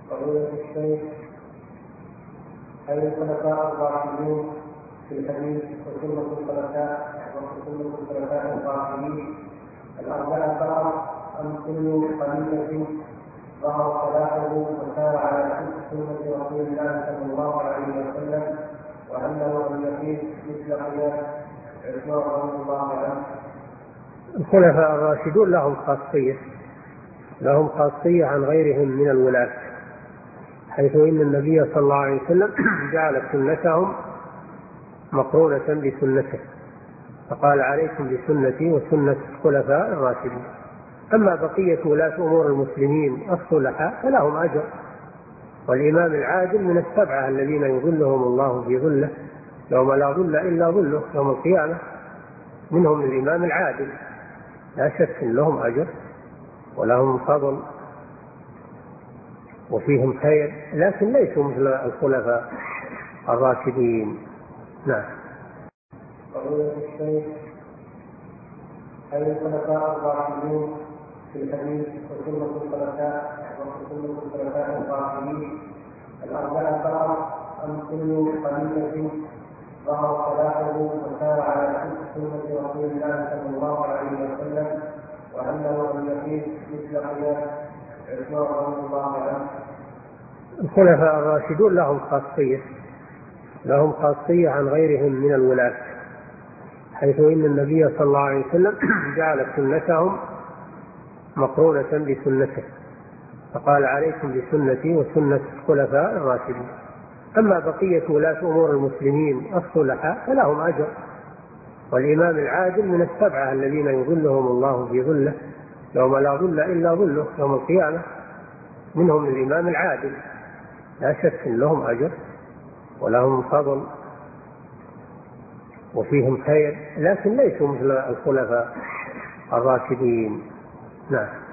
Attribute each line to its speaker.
Speaker 1: فضيلة الشيخ، هل الخلفاء الراشدون في الحديث وسنة الخلفاء الراشدين الأربعة فقط أم كل خليفة ظهر خلافه وسار على سنة رسول الله صلى الله عليه وسلم وأنه لم يقيم مثل قياس عثمان رضي الله عنه؟
Speaker 2: الخلفاء الراشدون لهم خاصية عن غيرهم من الولاة، حيث إن النبي صلى الله عليه وسلم جعل سنتهم مقرونة بسنته، فقال عليكم بسنتي وسنة الخلفاء الراشدين. أما بقية ولاة أمور المسلمين الصلحاء فلهم أجر، والإمام العادل من السبعة الذين يظلهم الله في ظله يوم لا ظل إلا ظله يوم القيامة، منهم الإمام العادل، لا شك إن لهم أجر ولهم فضل وفيهم خير، لكن ليسوا مثل الخلفاء الراشدين. نعم.
Speaker 1: فضيلة الشيخ، هل الخلفاء الراشدون في الحديث وسنة الخلفاء الراشدين الأربعة فقط أم كل خليفة ظهر خلافه وسار على سنة رسول الله صلى الله عليه وسلم وأنه لم يقيم مثل قياس عثمان رضي الله عنه؟
Speaker 2: الخلفاء الراشدون لهم خاصية عن غيرهم من الولاة، حيث إن النبي صلى الله عليه وسلم جعل سنتهم مقرونة بسنته، فقال عليكم بسنتي وسنة الخلفاء الراشدين. أما بقية ولاة أمور المسلمين الصلحاء فلهم أجر، والإمام العادل من السبعة الذين يظلهم الله في ظله يوم لا ظل إلا ظله يوم القيامة، منهم الإمام العادل، لا شك إن لهم أجر ولهم فضل وفيهم خير، لكن ليسوا مثل الخلفاء الراشدين. نعم.